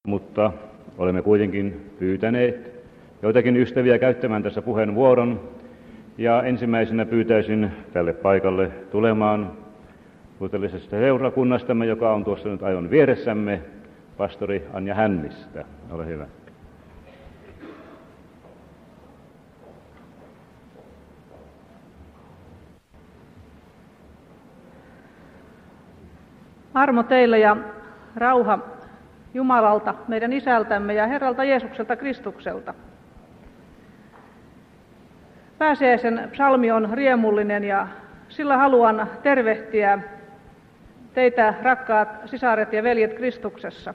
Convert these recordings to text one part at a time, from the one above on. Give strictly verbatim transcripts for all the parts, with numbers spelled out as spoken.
mutta olemme kuitenkin pyytäneet joitakin ystäviä käyttämään tässä puheenvuoron. Ja ensimmäisenä pyytäisin tälle paikalle tulemaan luterilaisesta seurakunnastamme, joka on tuossa nyt aivan vieressämme, pastori Anja Hännistä. Ole hyvä. Armo teille ja rauha Jumalalta, meidän Isältämme ja Herralta Jeesukselta Kristukselta. Pääsiäisen psalmi on riemullinen ja sillä haluan tervehtiä teitä, rakkaat sisaret ja veljet Kristuksessa.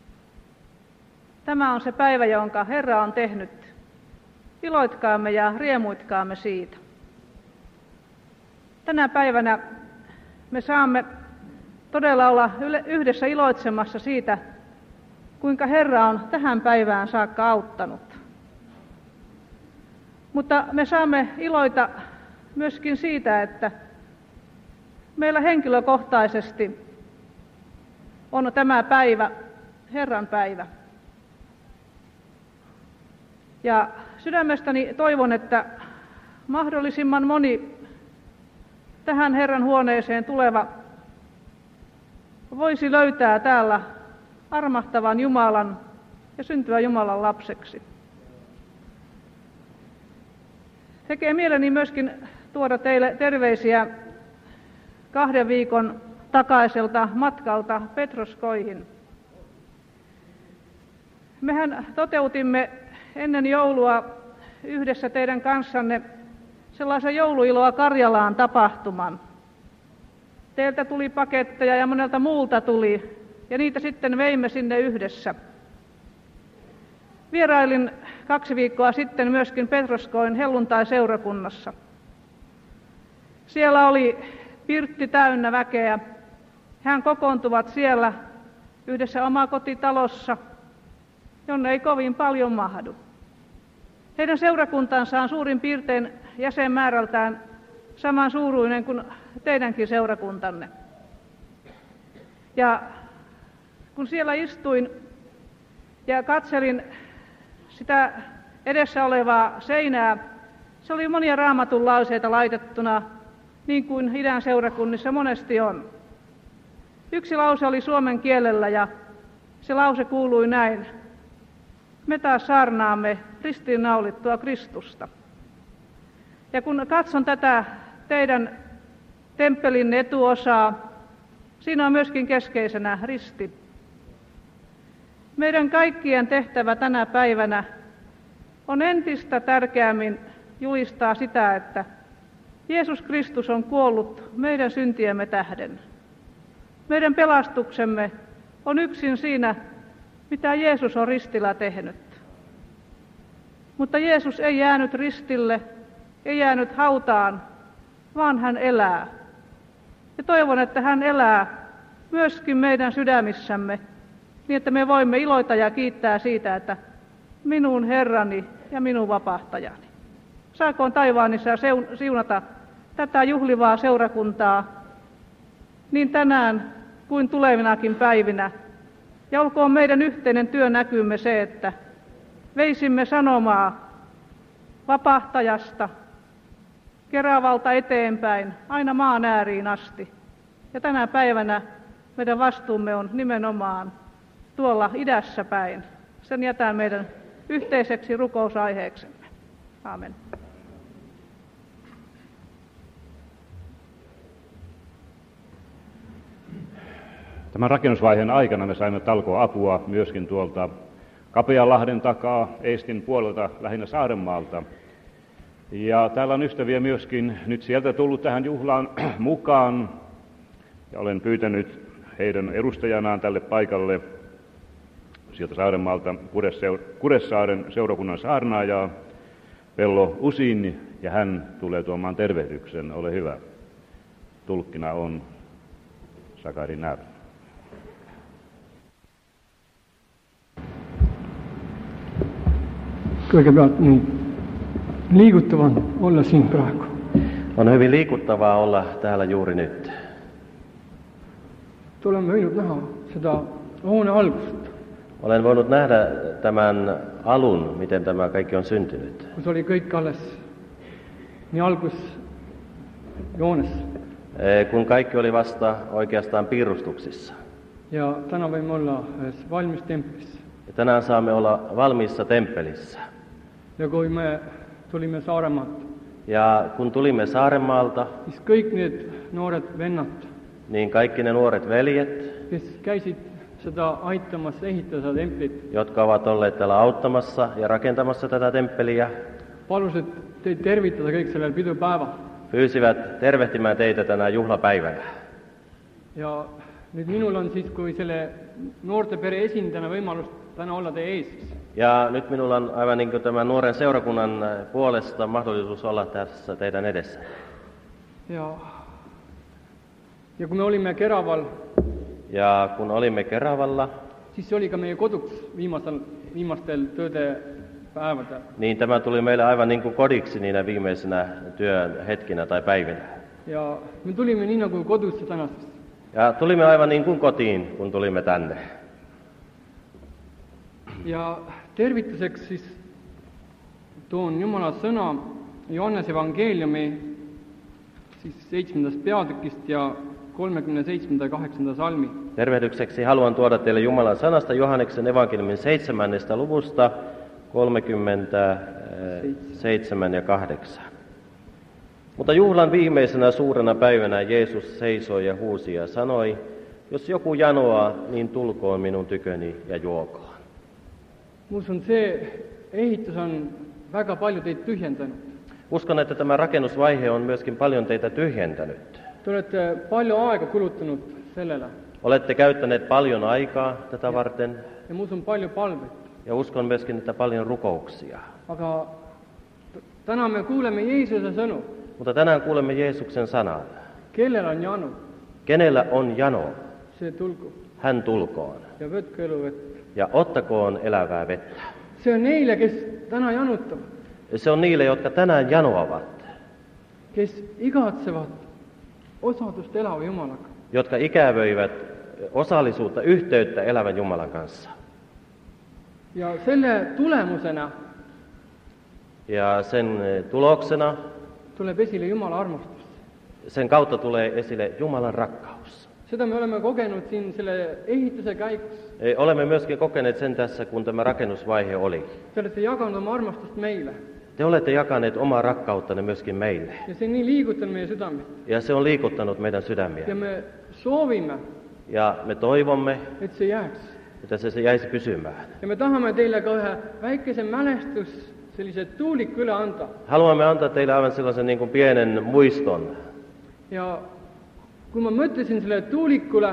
Tämä on se päivä, jonka Herra on tehnyt. Iloitkaamme ja riemuitkaamme siitä. Tänä päivänä me saamme todella olla yhdessä iloitsemassa siitä, kuinka Herra on tähän päivään saakka auttanut. Mutta me saamme iloita myöskin siitä, että meillä henkilökohtaisesti on tämä päivä Herran päivä. Ja sydämestäni toivon, että mahdollisimman moni tähän Herran huoneeseen tuleva voisi löytää täällä armahtavan Jumalan ja syntyä Jumalan lapseksi. Tekee mieleni myöskin tuoda teille terveisiä kahden viikon takaiselta matkalta Petroskoihin. Mehän toteutimme ennen joulua yhdessä teidän kanssanne sellaisen jouluiloa Karjalaan tapahtuman. Teiltä tuli paketteja ja monelta muulta tuli, ja niitä sitten veimme sinne yhdessä. Vierailin kaksi viikkoa sitten myöskin Petroskoin helluntai-seurakunnassa. Siellä oli pirtti täynnä väkeä. Hän kokoontuvat siellä yhdessä omakotitalossa, jonne ei kovin paljon mahdu. Heidän seurakuntansa on suurin piirtein jäsenmäärältään saman suuruinen kuin teidänkin seurakuntanne. Ja kun siellä istuin ja katselin sitä edessä olevaa seinää, se oli monia raamatun lauseita laitettuna, niin kuin idän seurakunnissa monesti on. Yksi lause oli suomen kielellä ja se lause kuului näin: me taas saarnaamme ristiinnaulittua Kristusta. Ja kun katson tätä teidän temppelin etuosaa, siinä on myöskin keskeisenä risti. Meidän kaikkien tehtävä tänä päivänä on entistä tärkeämmin julistaa sitä, että Jeesus Kristus on kuollut meidän syntiemme tähden. Meidän pelastuksemme on yksin siinä, mitä Jeesus on ristillä tehnyt. Mutta Jeesus ei jäänyt ristille, ei jäänyt hautaan, vaan hän elää. Ja toivon, että hän elää myöskin meidän sydämissämme, niin että me voimme iloita ja kiittää siitä, että minun Herrani ja minun vapahtajani. Saakoon taivaanissa siunata tätä juhlivaa seurakuntaa niin tänään kuin tulevinakin päivinä. Ja olkoon meidän yhteinen työnäkymme se, että veisimme sanomaa vapahtajasta Keravalta eteenpäin aina maan ääriin asti. Ja tänä päivänä meidän vastuumme on nimenomaan tuolla idässä päin. Sen jätän meidän yhteiseksi rukousaiheeksemme. Aamen. Tämän rakennusvaiheen aikana me saimme talkoapua myöskin tuolta Kapeanlahden takaa, Eestin puolelta, lähinnä Saarenmaalta. Ja täällä on ystäviä myöskin nyt sieltä tullut tähän juhlaan mukaan. Ja olen pyytänyt heidän edustajanaan tälle paikalle sieltä Saarenmaalta Kuressaaren seurakunnan saarnaajaa Pello Usin, ja hän tulee tuomaan tervehdyksen. Ole hyvä. Tulkkina on Sakari När. Kõigepealt niin liiguttavan olla siin praegu. On hyvin liikuttavaa olla täällä juuri nyt. Olemme võinud näha seda hoone algust, Olen voinut nähdä tämän alun, miten tämä kaikki on syntynyt. kus oli kõik alles nii algusjoones. Eh, Kun kaikki oli vasta oikeastaan piirustuksissa. Ja täna võime olla ühes valmis templis. Ja tänään saamme olla valmiissa temppelissä. Ja kui me tulime Saaremaalt, Ja kun tulimme Saarenmaalta, siis kõik need noored vennad, niin kaikki ne nuoret veljet, kes käisid seda aitamas ehitada seda templit, jotka ovat olleet täällä auttamassa ja rakentamassa tätä temppeliä, palusid teid tervitada kõik sellel pidupäeval. pyysivät tervehtimään teitä tänä juhlapäivänä. Ja nüüd minul on siis kui selle noorte pere esindajana võimalus täna olla teie ees. Ja nyt minulla on aivan niin kuin tämän nuoren seurakunnan puolesta mahdollisuus olla tässä teidän edessä. Ja, ja kun me olimme Keraval, Ja kun olimme Keravalla, siis se oli ka meie koduks viimasel, viimastel tööde päevadel. niin tämä tuli meille aivan niin kuin kodiksi niinä viimeisinä työn hetkinä tai päivinä. Ja me tulimme niin nagu kodusse tänasest. Ja tulimme aivan niin kuin kotiin, kun tulimme tänne. Ja tervituseks siis toon Jumala sõna Johannese evangeeliumi siis seitsmendast peatükist ja kolmekümne seitsmenda ja kahdeksanda salmi. Tervehdykseksi haluan tuoda teille Jumalan sanasta Johanneksen evankeliumin seitsemännestä luvusta kolmekymmentäseitsemän ja kahdeksan. Mutta juhlan viimeisenä suurena päivänä Jeesus seisoi ja huusi ja sanoi, jos joku janoaa, niin tulkoon minun tyköni ja juokoon. Usun, see ehitus on väga palju teid tyhjendanud. Uskon, että tämä rakennusvaihe on myöskin paljon teitä tyhjentänyt. Te olete palju aega kulutanud sellele Olette käyttäneet paljon aikaa tätä varten ja ma usun palju palvet. ja uskon myöskin, että paljon rukouksia. Aga t- täna me kuuleme Jeesuse sõnu, Mutta tänään kuulemme Jeesuksen sanan. kellel on janu, Kenellä on jano, see tulgu hän tulkoon ja võtke eluvett. ja ottakoon elävää vettä. See on neile, kes täna janutavad, Se on niille, jotka tänään janoavat, kes igatsevad osadust elava Jumalaga. jotka ikävöivät osallisuutta, yhteyttä elävän Jumalan kanssa. Ja selle tulemusena Ja sen tuloksena, tuleb esile Jumala armastus. sen kautta tulee esille Jumalan rakkaus. Seda me oleme kogenud siin selle ehituse käigus. E, Olemme myöskin kokeneet sen tässä, kun tämä rakennusvaihe oli. Te olete jaganud oma armastust meile Te olette jakaneet omaa rakkauttanne myöskin meille. ja see nii liigutab meie südamet. Ja se on liikuttanut meidän Ja sydämiä. me soovime, Ja me toivomme, et see jääks. että se, se jäisi pysymään. Ja me tahame teile ka ühe väikese mälestus, sellise tuuliku üle anda. Haluamme antaa teille aivan sellaisen niin kuin pienen muiston. Ja kui ma mõtlesin selle tuulikule,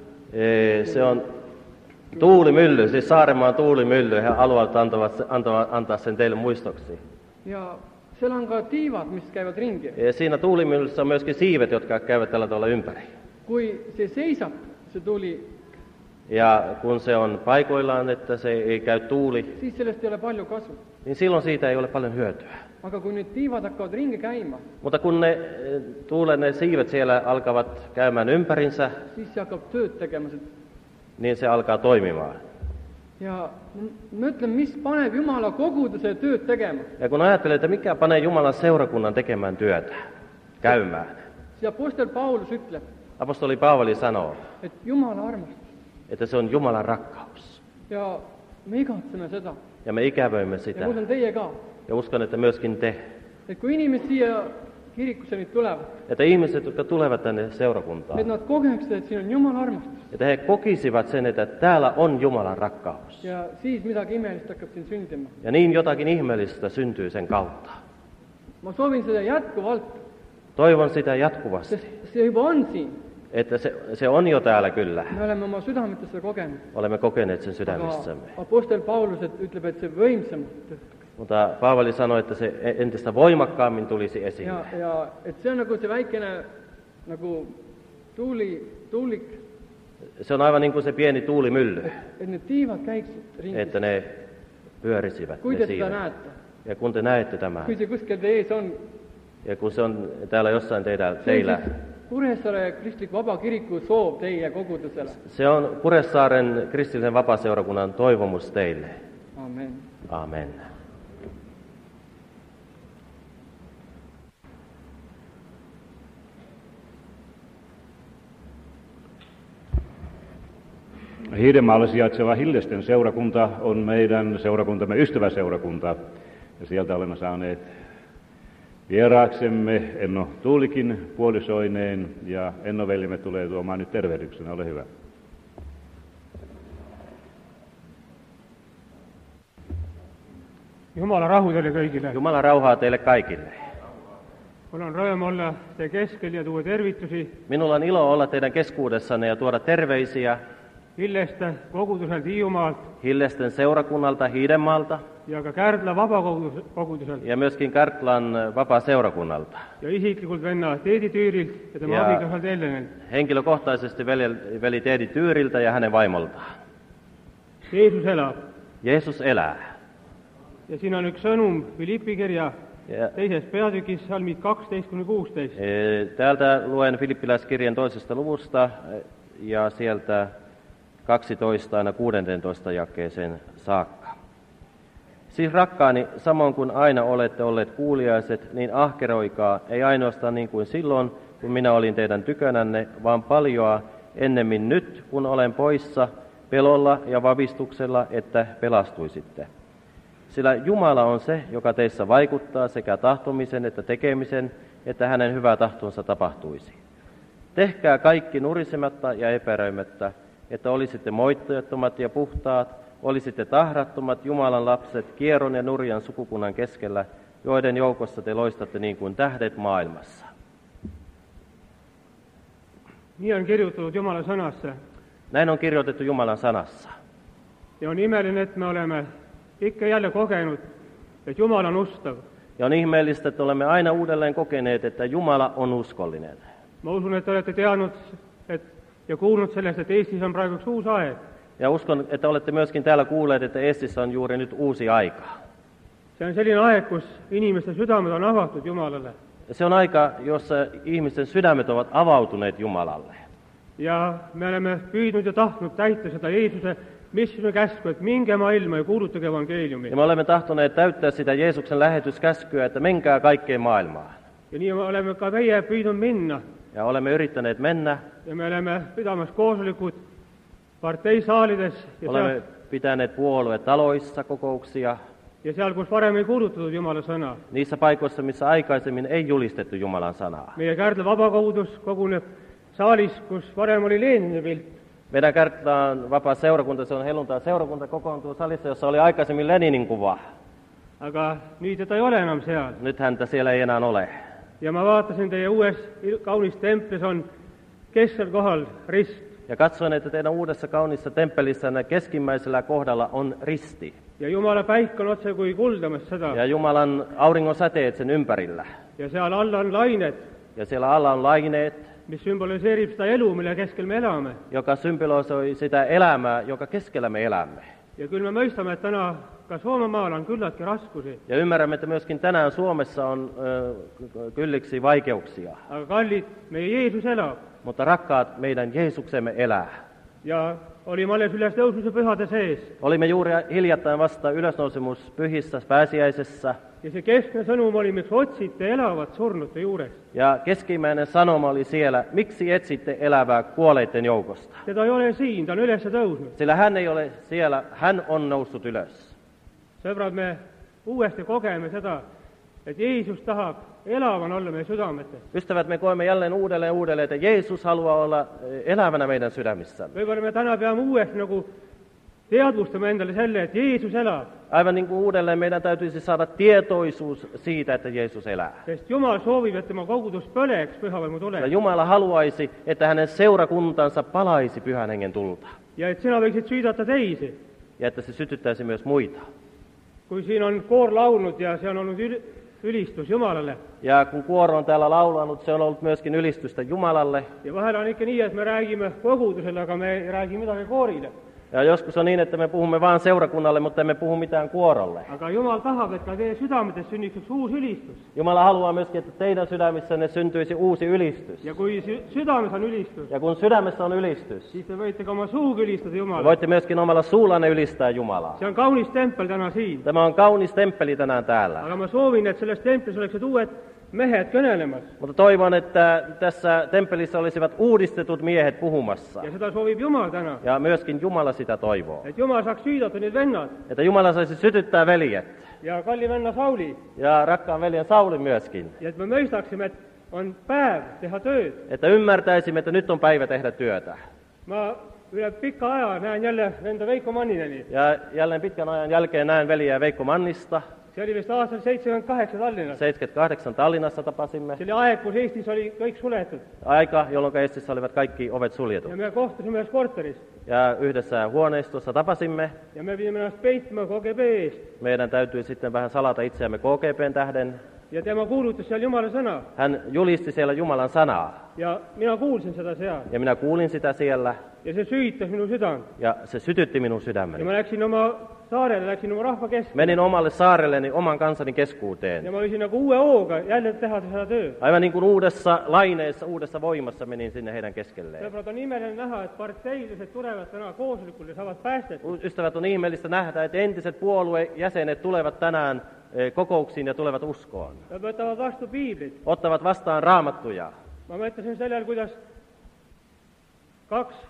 E, Se on tuulimylly, siis Saaremaan tuulimylly. He haluavat antavat, antavat, antaa sen teille muistoksi. ja seal on ka tiivad, mis käivad ringi. Ja siinä tuulimyllyssä on myöskin siivet, jotka käyvät tällä tavalla ympäri. Kui see seisab, see tuuli, Ja kun se on paikoillaan, että se ei käy tuuli, siis sellest ei ole palju kasu. niin silloin siitä ei ole paljon hyötyä. Aga kui need tiivad hakkavad ringi käima, Mutta kun ne e, tuulen ne siivet siellä alkavat käymään ympärinsä, siis see hakkab tööd tegema. niin se alkaa toimimaan. Ja ma mõtlen, mis paneb Jumala koguduse tööd tegema. Ja kun ajattelee, että mikä panee Jumalan seurakunnan tekemään työtä, käymään. See apostel Paulus ütleb, Apostoli Paavali sanoo, et Jumala armastus. että se on Jumalan rakkaus. Ja me igatseme seda. Ja me ikävöimme Ja sitä. ma usun teie ka. Ja uskon, että myöskin te. Et kui inimesed siia kirikusse nüüd tulevad, Että ihmiset, jotka tulevat tänne seurakuntaan, et nad kogeksid, et siin on Jumala armastus. että he kokisivat sen, että täällä on Jumalan rakkaus. Ja siis midagi imelist hakkab siin sündima. Ja niin jotakin ihmeellistä syntyy sen kautta. Ma soovin seda jätkuvalt, Toivon sitä jatkuvasti, sest see juba on siin. että se, se on jo täällä kyllä. Me oleme oma südametes seda kogenud. Olemme kokeneet sen Aga sydämissämme. apostel Paulus et ütleb, et see võimsamalt töötab. Mutta Paavali sanoi, että se entistä voimakkaammin tulisi esille. Ja, ja et see on nagu see väikene nagu tuuli, tuulik, Se on aivan niin kuin se pieni tuulimylly, et need tiivad käiksid ringi. että ne pyörisivät Kui ne te seda siivet. näete, Ja kun te näette tämän, kui see kuskil teie ees on, ja kun se on täällä jossain teidän, see teillä, on siis Kuressaare kristliku vaba kiriku soov teie kogudusele. Se on Kuressaaren kristillisen vapaseurakunnan toivomus teille. Amen. Amen. Hiidenmaalla sijaitseva Hillesten seurakunta on meidän seurakuntamme ystäväseurakunta. Ja sieltä olemme saaneet vieraaksemme Enno Tuulikin puolisoineen, ja Enno veljimme tulee tuomaan nyt tervehdyksenä. Ole hyvä. Jumala rahu teille kõigile. Jumala rauhaa teille kaikille. Mul on rõõm olla teie keskel ja tuua tervitusi Minulla on ilo olla teidän keskuudessanne ja tuoda terveisiä Hilleste koguduselt Hiiumaalt Hillesten seurakunnalta Hiidenmaalta ja ka Kärdla vabakoguduselt ja myöskin Kärtlan vapaa-seurakunnalta. ja isiklikult venna Teedi Tüürilt ja tema Ja- abikaasalta Ellenelt. Henkilökohtaisesti veli, veli Teedi Tyyriltä ja hänen vaimoltaan. Jeesus elab. Jeesus elää. Ja siinä on üks sõnum Filippi kirja Ja, teises peatükis salmid kaksteist kuni kuusteist. e, täältä luen Filippiläiskirjan toisesta luvusta e, ja sieltä kaksitoista aina kuusitoista jakeeseen saakka. Siis rakkaani, samoin kuin aina olette olleet kuuliaiset, niin ahkeroikaa, ei ainoastaan niin kuin silloin, kun minä olin teidän tykönänne, vaan paljoa ennemmin nyt, kun olen poissa, pelolla ja vavistuksella, että pelastuisitte. Sillä Jumala on se, joka teissä vaikuttaa sekä tahtomisen että tekemisen, että hänen hyvä tahtonsa tapahtuisi. Tehkää kaikki nurisematta ja epäröimättä, että olisitte moitteettomat ja puhtaat, olisitte tahrattomat Jumalan lapset kieron ja nurjan sukukunnan keskellä, joiden joukossa te loistatte niin kuin tähdet maailmassa. Nii on kirjutatud Jumala sõnasse. Näin on kirjoitettu Jumalan sanassa. Ja on imeline, et me oleme ikka jälle kogenud, et Jumal on ustav. Ja on ihmeellistä, että olemme aina uudelleen kokeneet, että Jumala on uskollinen. Ma usun, et te olete teadnud et, ja kuulnud sellest, et Eestis on praegu üks uus aeg. Ja uskon, että olette myöskin täällä kuulleet, että Eestissä on juuri nyt uusi aika. See on selline aeg, kus inimeste südamed on avatud Jumalale. Se on aika, jossa ihmisten sydämet ovat avautuneet Jumalalle. Ja me oleme püüdnud ja tahtnud täita seda Jeesuse missugune käsku, et minge maailma ja kuulutage evangeeliumi. Ja me olemme tahtoneet täyttää sitä Jeesuksen lähetyskäskyä, että menkää kaikkeen maailmaan. Ja nii me oleme ka meie püüdnud minna. Ja olemme yrittäneet mennä. Ja me oleme pidamas koosolikut parteisaalides ja Olemme seal, pitäneet puoluetaloissa kokouksia. ja seal, kus varem ei kuulutatud Jumala sõna. Niissä paikoissa, missä aikaisemmin ei julistettu Jumalan sanaa. Meie Kärdla vabakogudus koguneb saalis, kus varem oli Lenini pilt. Meidän Kärtlaan vapaa seurakunta, se on helluntai seurakunta, kokoontuu salissa, jossa oli aikaisemmin Leninin kuva. Aga nüüd teda ei ole enam seal. Nyt häntä siellä ei enää ole. Ja ma vaatasin, teie uues il- kaunis templis on keskel kohal rist. Ja katsoin, että teidän uudessa kaunissa temppelissänne keskimmäisellä kohdalla on risti. Ja Jumala päik on otse kui kuldamas seda. Ja Jumalan auringon säteet sen ympärillä. Ja seal all on lained, Ja siellä alla on laineet, mis symboliseerib seda elu, mille keskel me elame. joka symbolisoi sitä elämää, joka keskellä me elämme. Ja küll me mõistame, et täna ka Soomemaal on küllaltki raskusi. Ja ymmärrämme, että myöskin tänään Suomessa on ö, kylliksi vaikeuksia. Aga kallid, meie Jeesus elab. Mutta rakkaat, meidän Jeesuksemme elää. Ja olime alles ülestõusmise pühade sees. Olimme juuri hiljattain vasta ylösnousemus pyhissä pääsiäisessä. Ja see keskne sõnum oli, miks otsite elavat surnute juures. Ja keskimmäinen sanoma oli siellä, miksi etsitte elävää kuoleiden joukosta? Teda ei ole siin, ta on ülesse tõusnud. Sillä hän ei ole siellä, hän on noussut ylös. Sõbrad, me uuesti kogeme seda, et Jeesus tahab elavan olla meie südametes. Ystävät, me koemme jälleen uudelleen uudelleen, että Jeesus haluaa olla elävänä meidän sydämissämme. Võib-olla me täna peame uuesti nagu teadvustama endale selle, et Jeesus elab. Aivan niin kuin uudelleen meidän täytyisi saada tietoisuus siitä, että Jeesus elää. Sest Jumal soovib, et tema kogudus põleks pühavaimu Ja tuleks. Jumala haluaisi, että hänen seurakuntansa palaisi pyhän hengen tulta. Ja et sina võiksid süüdata teisi. Ja että se sytyttäisi myös muita. Kui siin on koor laulnud ja see on olnud yl- ülistus Jumalale. Ja kun kuoro on täällä laulanut, se on ollut myöskin ylistystä Jumalalle. Ja vahel on ikka nii, et me räägime kogudusele, aga me ei räägi midagi koorile. Ja joskus on niin, että me puhumme vain seurakunnalle, mutta emme puhu mitään kuorolle. aga Jumal tahab, et ka teie südametes sünniks üks uus ülistus. Jumala haluaa myöskin, että teidän sydämissänne syntyisi uusi ylistys. Ja kui sy- südames on ülistus, Ja kun sydämessä on ylistys, siis te võite ka oma suuga ülistada Jumalat. voitte myöskin omalla suullanne ylistää Jumalaa. See on kaunis tempel täna siin. Tämä on kaunis temppeli tänään täällä. Aga ma soovin, et selles templis oleksid uued mehed kõnelemas. Mutta toivon, että tässä temppelissä olisivat uudistetut miehet puhumassa. Ja seda soovib Jumal täna. Ja myöskin Jumala sitä toivoo. Et Jumal saaks süüdata need vennad. Että Jumala saisi sytyttää veljet. Ja kalli venna Sauli. Ja rakkaan veljen Sauli myöskin. Ja et me mõistaksime, et on päev teha tööd. Että ymmärtäisimme, että nyt on päivä tehdä työtä. Ma üle pika aja näen jälle venda Veikko Mannineni. Ja jälleen pitkän ajan jälkeen näen veliä Veikko Mannista. See oli vist aastal seitsemänkymmentäkahdeksan Tallinnas. seitsemänkymmentäkahdeksan Tallinnassa tapasimme. See oli aeg, kus Eestis oli kõik suletud. Aika, jolloin Eestissä olivat kaikki ovet suljetut. Ja me kohtusime ühes korteris. Ja yhdessä huoneistossa tapasimme. Ja me pidime ennast peitma K G B eest. Meidän täytyi sitten vähän salata itseämme K G B:n tähden. Ja tema kuulutas seal Jumala sõna. Hän julisti siellä Jumalan sanaa. Ja mina kuulsin seda seal. Ja minä kuulin sitä siellä. Ja se süütas minu südant. Ja se sytytti minun Ja sydämeni. ma läksin oma saarele, läksin oma rahva keskele. Menin omalle saarelleni oman kansani keskuuteen. Ja ma olisin nagu uue hooga jälle teha seda töö. Aivan niin kuin uudessa laineessa, uudessa voimassa menin sinne heidän keskelleen. Sellepärast on imeline näha, et parteilised tulevad täna koosolekul ja saavad päästettu. Ystävät, on ihmeellistä nähdä, että entiset puoluejäsenet tulevat tänään eh, kokouksiin ja tulevat uskoon. Nad võtavad vastu piiblit. Ottavat vastaan raamattuja. Ma mõtlesin sellel, kuidas kaks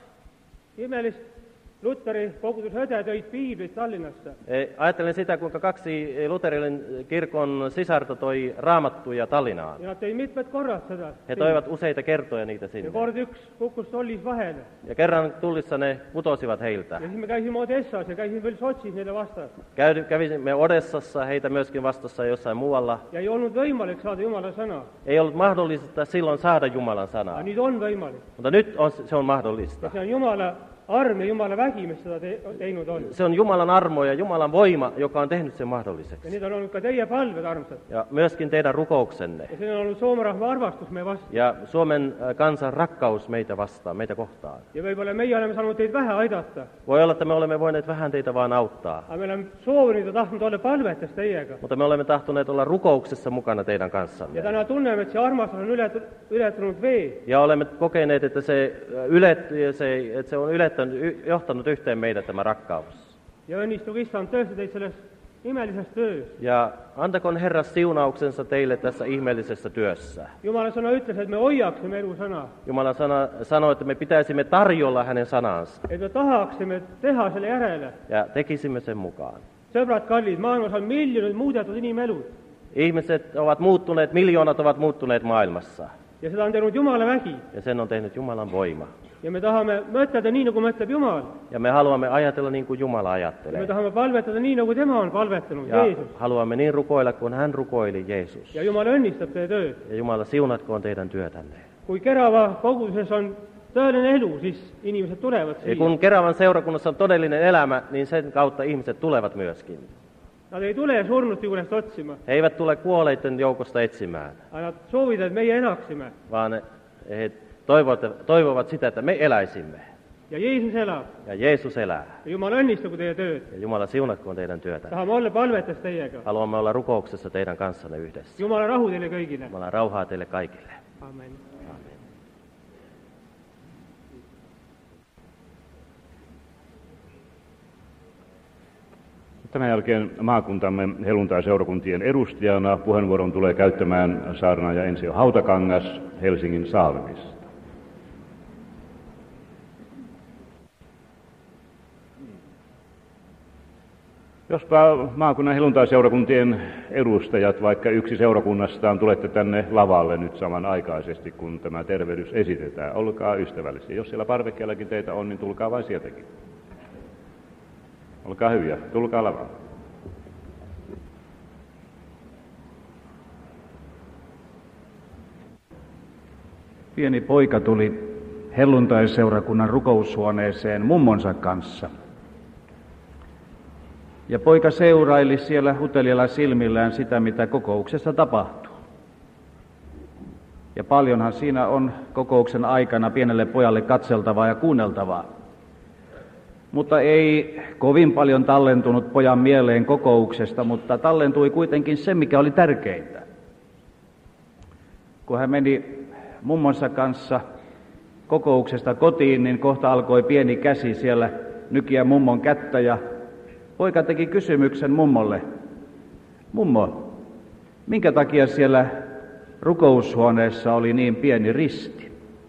imelist Lutteri koguduse õde tõid piiblit Tallinnasse. Eh, Ajattelen sitä, kuinka kaksi luterilainen kirkon sisarta toi raamattuja Tallinnaan. Ja nad tõid mitmed korrad seda. He toivat useita kertoja niitä Ja sinne. kord üks kukkus tollis vahele. Ja kerran tullissa ne putosivat heiltä. Ja siis me käisime Odessas ja käisime veel Sotsis neile vastas. Käy, kävimme Odessassa, heitä myöskin vastassa ja jossain muualla. Ja ei olnud võimalik saada Jumala sõna. Ei ollut mahdollista silloin saada Jumalan Aga sanaa. nüüd on võimalik. Mutta nyt on, se on Ja mahdollista. see on Jumala arm ja Jumala vägi, mis seda te teinud on. Se on Jumalan armo ja Jumalan voima, joka on tehnyt sen Ja mahdolliseksi. need on olnud ka teie palved, armsad. Ja myöskin teidän rukouksenne. Ja see on ollut Soome rahva arvastus meie vastu. Ja Suomen äh, kansan rakkaus meitä vastaan, meitä kohtaan. Ja võib-olla meie oleme saanud teid vähe aidata. Voi olla, että me olemme voineet vähän teitä vaan auttaa. Aga me oleme soovinud ja tahtnud olla palvetes teiega. Mutta me olemme tahtoneet olla rukouksessa mukana teidän Ja kanssanne. täna tunneme, et see armastus on ületanud, ületanud vee. Ja olemme kokeneet, että se, äh, ylet, se, että se on ylettänyt, y- johtanut yhteen meidät tämä rakkaus. Ja õnnistugu issand tõesti teid selles imelises töös. Ja antakoon Herra siunauksensa teille tässä ihmeellisessä työssä. Jumala sõna ütles, et me hoiaksime elu sõna. Jumala sana, sanoi, että me pitäisimme tarjolla hänen sanansa Et me tahaksime teha selle järele. ja tekisimme sen mukaan. Sõbrad kallid, maailmas on miljonid muudetud inimelud. Ihmiset ovat muuttuneet, miljoonat ovat muuttuneet maailmassa. Ja seda on teinud Jumala vägi. Ja sen on tehnyt Jumalan voima. Ja me tahame mõtelda nii, nagu mõtleb Jumal. Ja me haluamme ajatella niin kuin Jumala Ja me ajattelee. tahame palvetada nii, nagu tema on palvetanud, Ja Jeesus. haluamme niin rukoilla kuin hän rukoili, Jeesus. Ja Jumal õnnistab teie tööd. Ja Jumala siunatkoon teidän työtänne. Kui Kerava koguduses on tõeline elu, siis inimesed tulevad Ja siia. kun Keravan seurakunnassa on todellinen elämä, niin sen kautta ihmiset tulevat myöskin. Nad ei tule surnut juurest otsima, He eivät tule kuolleiden joukosta etsimään, aga nad soovivad, et meie elaksime. vaan he toivovat, toivovat sitä, että me eläisimme. Ja Jeesus elab. Ja Jeesus elää. Ja Jumal õnnistagu teie tööd. Ja Jumala siunatkoon teidän työtä. Tahame olla palvetes teiega. Haluamme olla rukouksessa teidän kanssanne yhdessä. Jumala rahu teile kõigile. Jumala rauhaa teille kaikille. Amen. Amen. Tämän jälkeen maakuntamme helluntai-seurakuntien edustajana puheenvuoron tulee käyttämään saarnaaja Ensio Hautakangas Helsingin Salmista. Jospa maakunnan helluntai-seurakuntien edustajat, vaikka yksi seurakunnastaan, tulette tänne lavalle nyt samanaikaisesti, kun tämä tervehdys esitetään. Olkaa ystävällisiä. Jos siellä parvekkeellakin teitä on, niin tulkaa vain sieltäkin. Olkaa hyviä, tulkaa lavalle. Pieni poika tuli helluntai-seurakunnan rukoushuoneeseen mummonsa kanssa. Ja poika seuraili siellä utelialla silmillään sitä, mitä kokouksessa tapahtuu. Ja paljonhan siinä on kokouksen aikana pienelle pojalle katseltavaa ja kuunneltavaa. mutta ei kovin paljon tallentunut pojan mieleen kokouksesta, mutta tallentui kuitenkin se, mikä oli tärkeintä. Kun hän meni mummonsa kanssa kokouksesta kotiin, niin kohta alkoi pieni käsi siellä nykiä mummon kättä ja poika teki kysymyksen mummolle. Mummo, minkä takia siellä rukoushuoneessa oli niin pieni risti?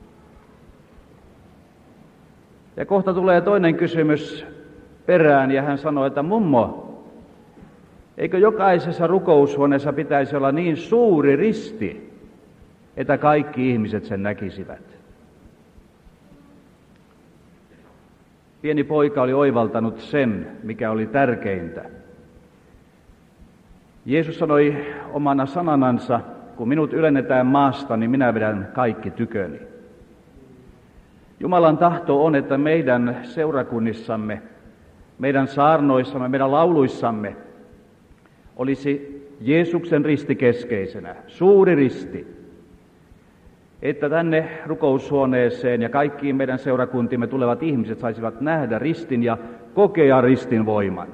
Ja kohta tulee toinen kysymys perään ja hän sanoi, että mummo, eikö jokaisessa rukoushuoneessa pitäisi olla niin suuri risti, että kaikki ihmiset sen näkisivät? Pieni poika oli oivaltanut sen, mikä oli tärkeintä. Jeesus sanoi omana sananansa, kun minut ylennetään maasta, niin minä vedän kaikki tyköni. Jumalan tahto on, että meidän seurakunnissamme, meidän saarnoissamme, meidän lauluissamme olisi Jeesuksen risti keskeisenä, suuri risti. Että tänne rukoushuoneeseen ja kaikkiin meidän seurakuntimme tulevat ihmiset saisivat nähdä ristin ja kokea ristin voiman.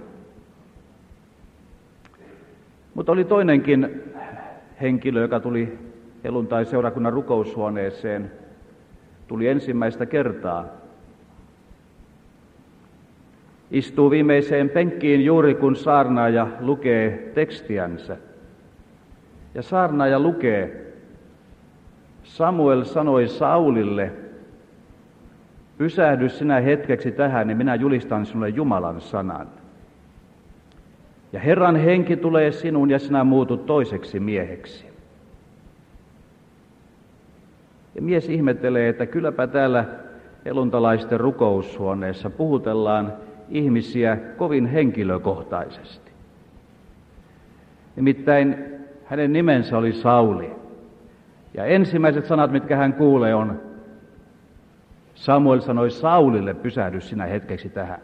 Mutta oli toinenkin henkilö, joka tuli helluntai-seurakunnan rukoushuoneeseen, tuli ensimmäistä kertaa. Istuu viimeiseen penkkiin juuri kun saarnaaja lukee tekstiänsä. Ja saarnaaja lukee, Samuel sanoi Saulille, pysähdy sinä hetkeksi tähän, niin minä julistan sinulle Jumalan sanan. Ja Herran henki tulee sinun ja sinä muutut toiseksi mieheksi. Ja mies ihmettelee, että kylläpä täällä helluntalaisten rukoushuoneessa puhutellaan ihmisiä kovin henkilökohtaisesti. Nimittäin hänen nimensä oli Sauli. Ja ensimmäiset sanat, mitkä hän kuulee, on Samuel sanoi Saulille, pysähdy sinä hetkeksi tähän.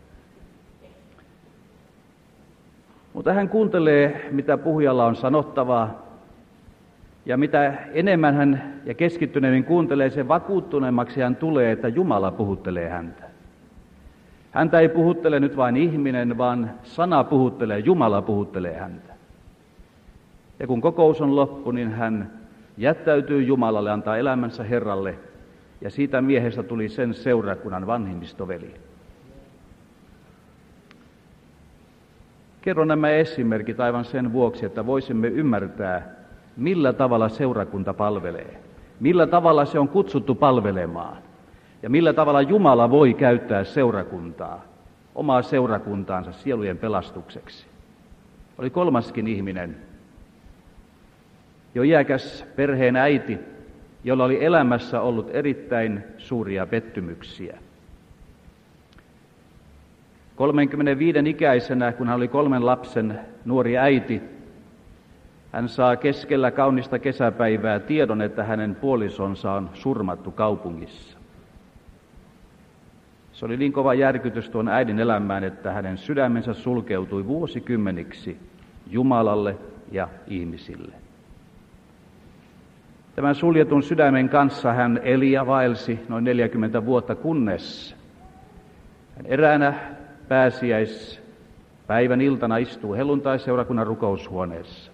Mutta hän kuuntelee, mitä puhujalla on sanottavaa, ja mitä enemmän hän ja keskittyneemmin kuuntelee, sen vakuuttuneemmaksi hän tulee, että Jumala puhuttelee häntä. Häntä ei puhuttele nyt vain ihminen, vaan sana puhuttelee, Jumala puhuttelee häntä. Ja kun kokous on loppu, niin hän jättäytyy Jumalalle, antaa elämänsä Herralle, ja siitä miehestä tuli sen seurakunnan vanhimmistoveli. Kerron nämä esimerkit aivan sen vuoksi, että voisimme ymmärtää, millä tavalla seurakunta palvelee, millä tavalla se on kutsuttu palvelemaan, ja millä tavalla Jumala voi käyttää seurakuntaa, omaa seurakuntaansa sielujen pelastukseksi. Oli kolmaskin ihminen, jo iäkäs perheen äiti, jolla oli elämässä ollut erittäin suuria pettymyksiä. kolmekymmentäviisi ikäisenä, kun hän oli kolmen lapsen nuori äiti, hän saa keskellä kaunista kesäpäivää tiedon, että hänen puolisonsa on surmattu kaupungissa. Se oli niin kova järkytys tuon äidin elämään, että hänen sydämensä sulkeutui vuosikymmeniksi Jumalalle ja ihmisille. Tämän suljetun sydämen kanssa hän eli ja vaelsi noin neljäkymmentä vuotta, kunnes hän eräänä pääsiäispäivän iltana istuu helluntai-seurakunnan rukoushuoneessa.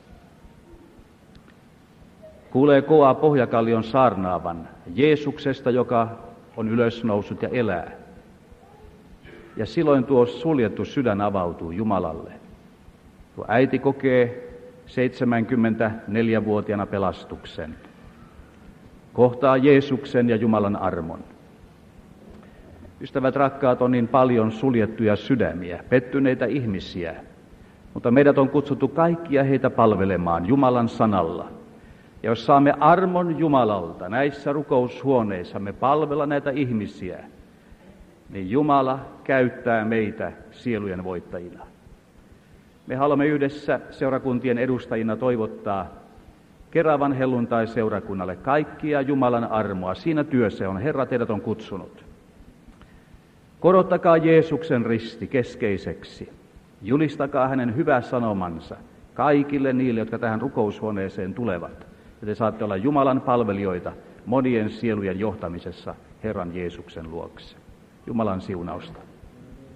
Kuulee Koa Pohjakallion saarnaavan Jeesuksesta, joka on ylösnoussut ja elää. Ja silloin tuo suljettu sydän avautuu Jumalalle. Tuo äiti kokee seitsemänkymmentäneljävuotiaana pelastuksen. Kohtaa Jeesuksen ja Jumalan armon. Ystävät rakkaat, on niin paljon suljettuja sydämiä, pettyneitä ihmisiä, mutta meidät on kutsuttu kaikkia heitä palvelemaan Jumalan sanalla. Ja jos saamme armon Jumalalta näissä rukoushuoneissamme palvella näitä ihmisiä, niin Jumala käyttää meitä sielujen voittajina. Me haluamme yhdessä seurakuntien edustajina toivottaa Keravan helluntai-seurakunnalle kaikkia Jumalan armoa. Siinä työssä on Herra teidät on kutsunut. Korottakaa Jeesuksen risti keskeiseksi. Julistakaa hänen hyvä sanomansa kaikille niille, jotka tähän rukoushuoneeseen tulevat. Ja te saatte olla Jumalan palvelijoita monien sielujen johtamisessa Herran Jeesuksen luokse. Jumalan siunausta.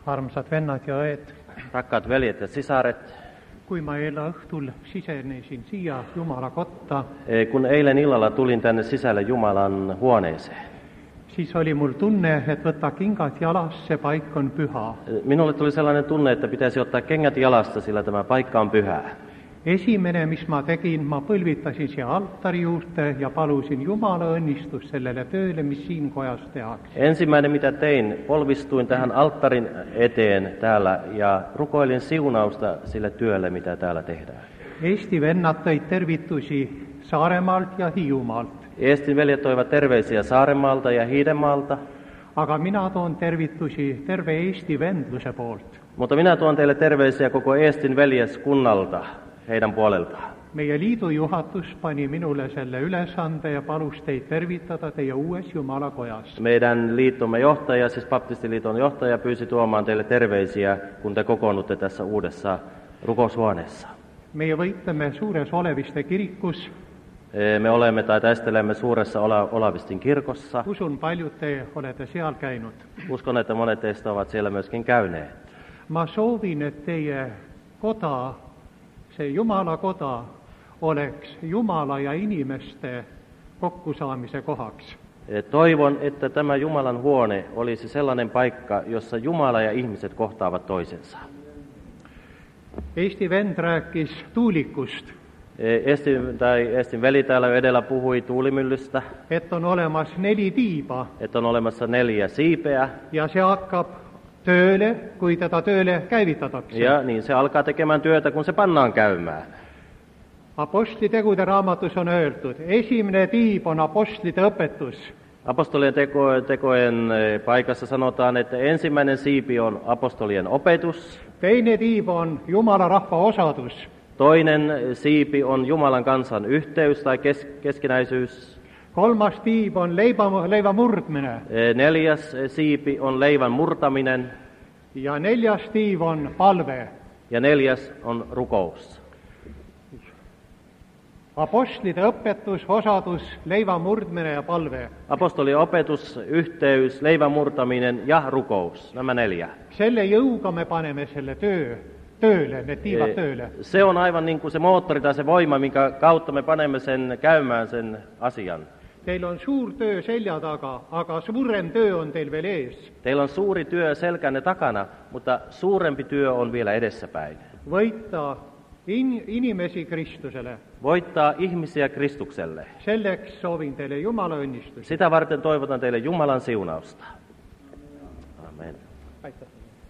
Armsad vennad ja õed, Rakkaat veljet ja sisaret, kui ma eile õhtul sisenesin siia Jumala kotta, eh, kun eilen illalla tulin tänne sisälle Jumalan huoneeseen, siis oli mul tunne, et võta kingad jalas, see paik on püha. minulle tuli sellainen tunne, että pitäisi ottaa kengät jalasta, sillä tämä paikka on pyhä. Esimene, mis ma tegin, ma põlvitasin siia altari juurde ja palusin Jumala õnnistust sellele tööle, mis siin kojas tehakse. Ensimmäinen mitä tein, polvistuin tähän alttarin eteen täällä ja rukoilin siunausta sille työlle, mitä täällä tehdään. Eesti vennad tõid tervitusi Saaremaalt ja Hiiumaalt, Eestin veljet toivat terveisiä Saaremaalta ja Hiidemaalta, aga mina toon tervitusi terve Eesti vendluse poolt. mutta minä tuon teille terveisiä koko Eestin veljeskunnalta, heidän puoleltaan. Meie liidu juhatus pani minule selle ülesande ja palus teid tervitada teie uues Jumala kojas. Meidän liittomme johtaja, siis Baptistiliiton johtaja, pyysi tuomaan teille terveisiä, kun te kokoonnutte tässä uudessa rukoushuoneessa. Meie võitleme suures Oleviste kirikus. Me olemme tai taistelemme suuressa Ola- Olavistin kirkossa. Usun, paljud te olete seal käinud. Uskon, että monet teistä ovat siellä myöskin käyneet. Ma soovin, et teie koda, see Jumala koda, oleks Jumala ja inimeste kokkusaamise kohaks. Toivon, että tämä Jumalan huone olisi sellainen paikka, jossa Jumala ja ihmiset kohtaavat toisensa. Eesti vend rääkis tuulikust, Estin, tai Estin veli täällä jo edellä puhui tuulimyllystä, et on olemas neli tiiba että on olemassa neljä siipeä, ja see hakkab tööle, kui teda tööle käivitatakse. ja niin se alkaa tekemään työtä, kun se pannaan käymään. Apostlitegude raamatus on öeldud, esimene tiib on apostlite õpetus. Apostolien teko, tekojen paikassa sanotaan, että ensimmäinen siipi on apostolien opetus, Teine tiib on Jumala rahva osadus. toinen siipi on Jumalan kansan yhteys tai kes, keskinäisyys, Kolmas tiib on leiva, leiva murdmine neljäs siipi on leivän murtaminen ja neljas tiib on palve. ja neljäs on rukous. Apostlite õpetus, osadus, leiva murdmine ja palve. Apostolien opetus, yhteys, leivän murtaminen ja rukous, nämä neljä. Selle jõuga me paneme selle töö, tööle, need tiivad tööle. Se on aivan niin kuin se moottori tai se voima, minkä kautta me panemme sen käymään sen asian. Teil on suur töö selja taga, aga suurem töö on teil veel ees. Teillä on suuri työ selkänne takana, mutta suurempi työ on vielä edessäpäin. Võita in, inimesi Kristusele. Voittaa ihmisiä Kristukselle. Selleks soovin teille Jumala õnnistusi. Sitä varten toivotan teille Jumalan siunausta. Amen. Aitäh.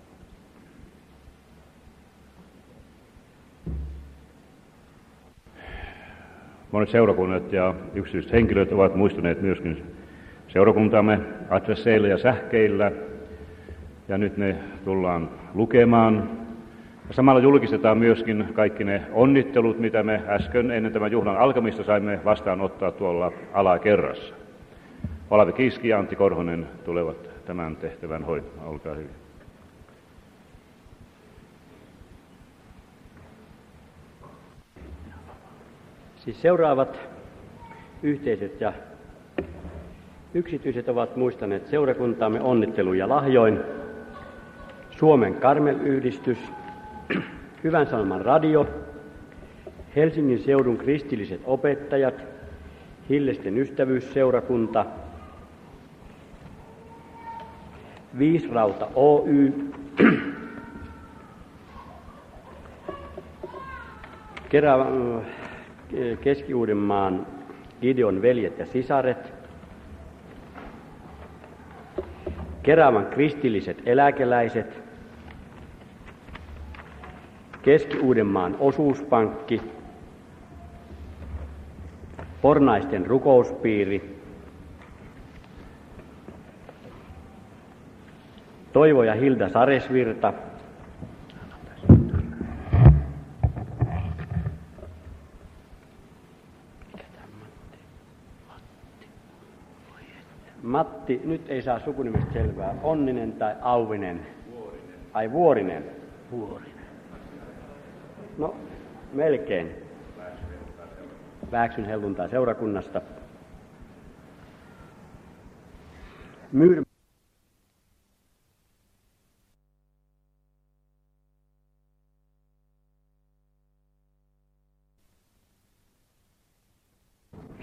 Monet seurakunnat ja yksityiset henkilöt ovat muistuneet myöskin seurakuntamme adresseilla ja sähkeillä, ja nyt ne tullaan lukemaan. Ja samalla julkistetaan myöskin kaikki ne onnittelut, mitä me äsken ennen tämän juhlan alkamista saimme vastaanottaa tuolla alakerrassa. Olavi Kiiski ja Antti Korhonen tulevat tämän tehtävän hoitamaan. Olkaa hyvä. Siis seuraavat yhteisöt ja yksityiset ovat muistaneet seurakuntaamme onnitteluja ja lahjoin. Suomen Karmel-yhdistys, Hyvän Sanoman radio, Helsingin seudun kristilliset opettajat, Hillesten ystävyysseurakunta, Viisrauta Oy, Kerava, Keski-Uudenmaan Gideon veljet ja sisaret, Keravan kristilliset eläkeläiset, Keski-Uudenmaan osuuspankki, Pornaisten rukouspiiri, Toivo ja Hilda Saresvirta, Matti, nyt ei saa sukunimestä selvää, Onninen tai Auvinen? Vuorinen. Ai Vuorinen? Vuorinen. No, melkein. Vääksyn helluntaa seurakunnasta. Myyrmä.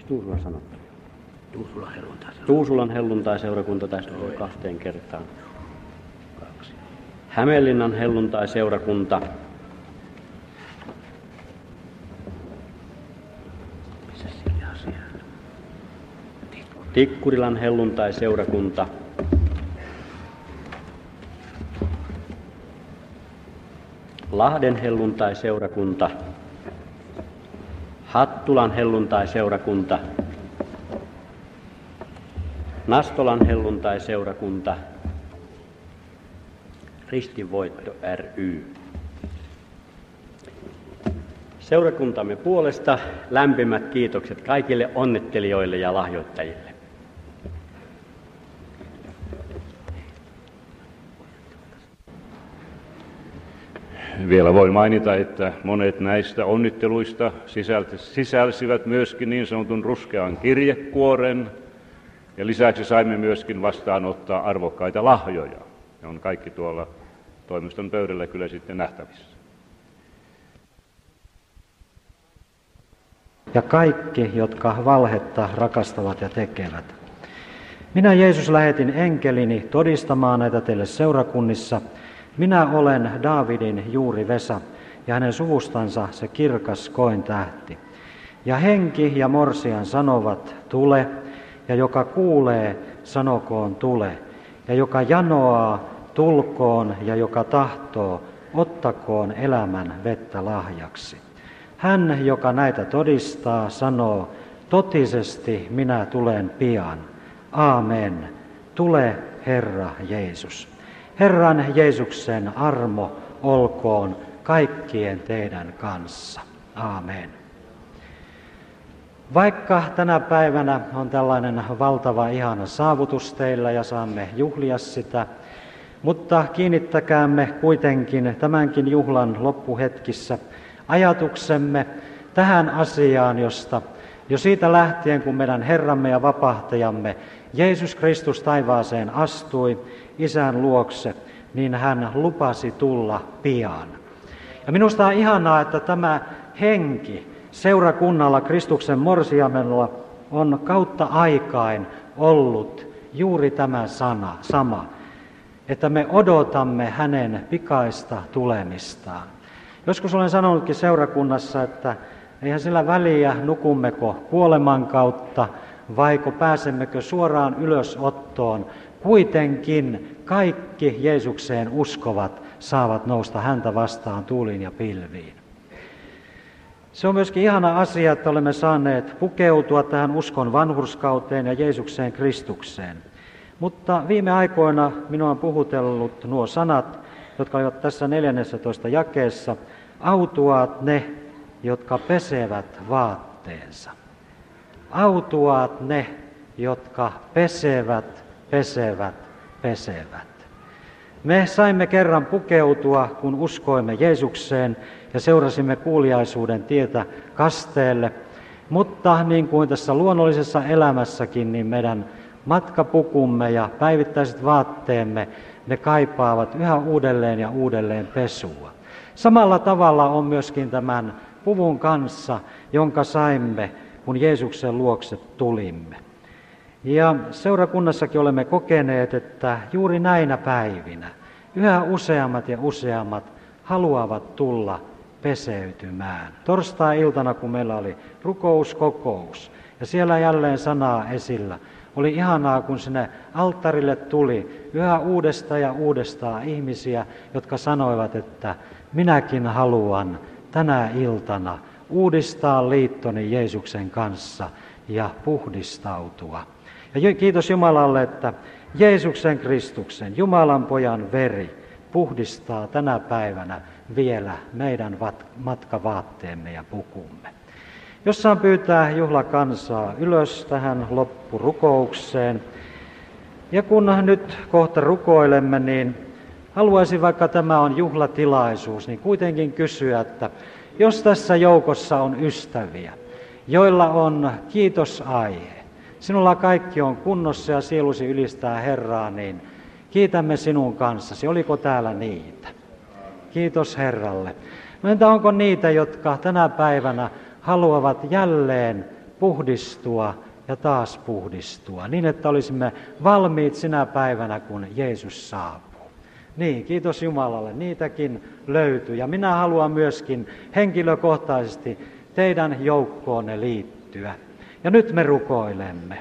Tuusulan sanottu? Tuusulan helluntai-seurakunta. Tuusulan helluntai-seurakunta tästä on kahteen kertaan. Kaksi. Hämeenlinnan helluntai-seurakunta. Missä siellä on siellä? Tikkurilan helluntai-seurakunta. Lahden helluntai-seurakunta. Hattulan helluntai-seurakunta. Nastolan helluntai-seurakunta. Ristinvoitto ry. Seurakuntamme puolesta lämpimät kiitokset kaikille onnettelijoille ja lahjoittajille. Vielä voi mainita, että monet näistä onnitteluista sisälsivät myöskin niin sanotun ruskean kirjekuoren, ja lisäksi saimme myöskin vastaanottaa arvokkaita lahjoja. Ne on kaikki tuolla toimiston pöydällä kyllä sitten nähtävissä. Ja kaikki, jotka valhetta rakastavat ja tekevät. Minä Jeesus lähetin enkelini todistamaan näitä teille seurakunnissa. Minä olen Daavidin juuri Vesa ja hänen suvustansa se kirkas kointähti. Ja henki ja morsian sanovat, tule, ja joka kuulee, sanokoon tule. Ja joka janoaa, tulkoon, ja joka tahtoo, ottakoon elämän vettä lahjaksi. Hän, joka näitä todistaa, sanoo, totisesti minä tulen pian. Aamen. Tule, Herra Jeesus. Herran Jeesuksen armo olkoon kaikkien teidän kanssa. Aamen. Vaikka tänä päivänä on tällainen valtava ihana saavutus teillä ja saamme juhlia sitä, mutta kiinnittäkäämme kuitenkin tämänkin juhlan loppuhetkissä ajatuksemme tähän asiaan, josta jo siitä lähtien, kun meidän Herramme ja vapahtajamme Jeesus Kristus taivaaseen astui Isän luokse, niin hän lupasi tulla pian. Ja minusta on ihanaa, että tämä henki seurakunnalla Kristuksen morsiamella on kautta aikain ollut juuri tämä sana, sama, että me odotamme hänen pikaista tulemistaan. Joskus olen sanonutkin seurakunnassa, että eihän sillä väliä, nukummeko kuoleman kautta, vaiko pääsemmekö suoraan ylösottoon. Kuitenkin kaikki Jeesukseen uskovat saavat nousta häntä vastaan tuuliin ja pilviin. Se on myöskin ihana asia, että olemme saaneet pukeutua tähän uskon vanhurskauteen ja Jeesukseen Kristukseen. Mutta viime aikoina minua on puhutellut nuo sanat, jotka olivat tässä neljännessätoista jakeessa. Autuaat ne, jotka pesevät vaatteensa. Autuaat ne, jotka pesevät, pesevät, pesevät. Me saimme kerran pukeutua, kun uskoimme Jeesukseen ja seurasimme kuuliaisuuden tietä kasteelle. Mutta niin kuin tässä luonnollisessa elämässäkin, niin meidän matkapukumme ja päivittäiset vaatteemme, ne kaipaavat yhä uudelleen ja uudelleen pesua. Samalla tavalla on myöskin tämän puvun kanssa, jonka saimme, kun Jeesuksen luokse tulimme. Ja seurakunnassakin olemme kokeneet, että juuri näinä päivinä yhä useammat ja useammat haluavat tulla peseytymään. Torstai-iltana, kun meillä oli rukouskokous ja siellä jälleen sanaa esillä, oli ihanaa, kun sinne alttarille tuli yhä uudestaan ja uudestaan ihmisiä, jotka sanoivat, että minäkin haluan tänä iltana uudistaa liittoni Jeesuksen kanssa ja puhdistautua. Ja kiitos Jumalalle, että Jeesuksen Kristuksen, Jumalan pojan veri, puhdistaa tänä päivänä vielä meidän matkavaatteemme ja pukumme. Jos saan pyytää juhlakansaa ylös tähän loppurukoukseen. Ja kun nyt kohta rukoilemme, niin haluaisin, vaikka tämä on juhlatilaisuus, niin kuitenkin kysyä, että jos tässä joukossa on ystäviä, joilla on kiitosaihe, sinulla kaikki on kunnossa ja sielusi ylistää Herraa, niin kiitämme sinun kanssasi. Oliko täällä niitä? Kiitos Herralle. No entä onko niitä, jotka tänä päivänä haluavat jälleen puhdistua ja taas puhdistua, niin että olisimme valmiit sinä päivänä, kun Jeesus saapuu. Niin, kiitos Jumalalle, niitäkin löytyy. Ja minä haluan myöskin henkilökohtaisesti teidän joukkoonne liittyä. Ja nyt me rukoilemme.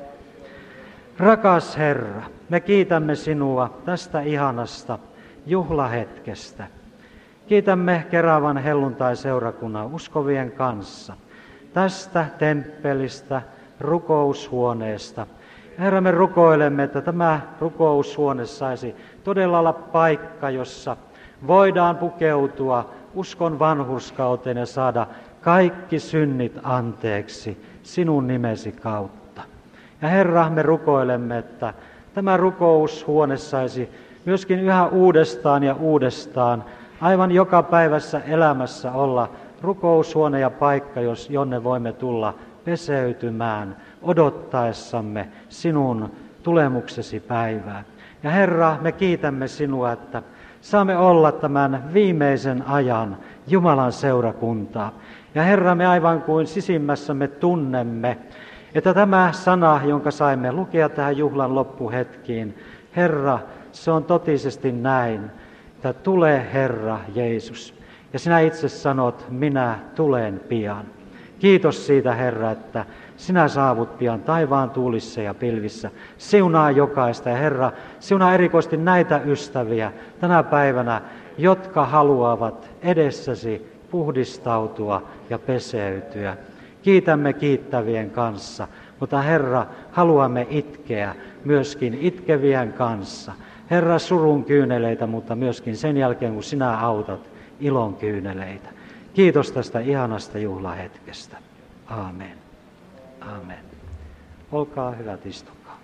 Rakas Herra, me kiitämme sinua tästä ihanasta juhlahetkestä. Kiitämme Keravan helluntai-seurakunnan uskovien kanssa tästä temppelistä, rukoushuoneesta. Herra, me rukoilemme, että tämä rukoushuone saisi todella olla paikka, jossa voidaan pukeutua uskon vanhurskauteen ja saada kaikki synnit anteeksi sinun nimesi kautta. Ja Herra, me rukoilemme, että tämä rukoushuone saisi myöskin yhä uudestaan ja uudestaan aivan joka päivässä elämässä olla rukoushuone ja paikka, jos, jonne voimme tulla peseytymään odottaessamme sinun tulemuksesi päivää. Ja Herra, me kiitämme sinua, että saamme olla tämän viimeisen ajan Jumalan seurakuntaa. Ja Herra, me aivan kuin sisimmässämme tunnemme, että tämä sana, jonka saimme lukea tähän juhlan loppuhetkiin, Herra, se on totisesti näin, että tule Herra Jeesus. Ja sinä itse sanot, minä tulen pian. Kiitos siitä, Herra, että sinä saavut pian taivaan tuulissa ja pilvissä. Siunaa jokaista ja Herra, siunaa erikoisesti näitä ystäviä tänä päivänä, jotka haluavat edessäsi puhdistautua ja peseytyä. Kiitämme kiittävien kanssa, mutta Herra, haluamme itkeä myöskin itkevien kanssa. Herra, surun kyyneleitä, mutta myöskin sen jälkeen, kun sinä autat, ilon kyyneleitä. Kiitos tästä ihanasta juhlahetkestä. Aamen. Aamen. Olkaa hyvät, istukaa.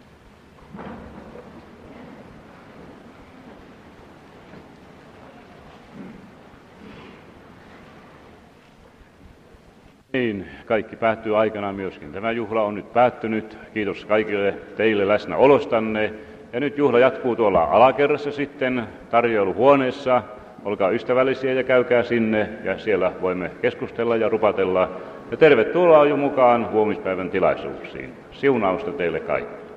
Niin, kaikki päättyy aikanaan myöskin. Tämä juhla on nyt päättynyt. Kiitos kaikille teille läsnäolostanne. Ja nyt juhla jatkuu tuolla alakerrassa sitten tarjoiluhuoneessa. Olkaa ystävällisiä ja käykää sinne ja siellä voimme keskustella ja rupatella. Ja tervetuloa jo mukaan huomispäivän tilaisuuksiin. Siunausta teille kaikille.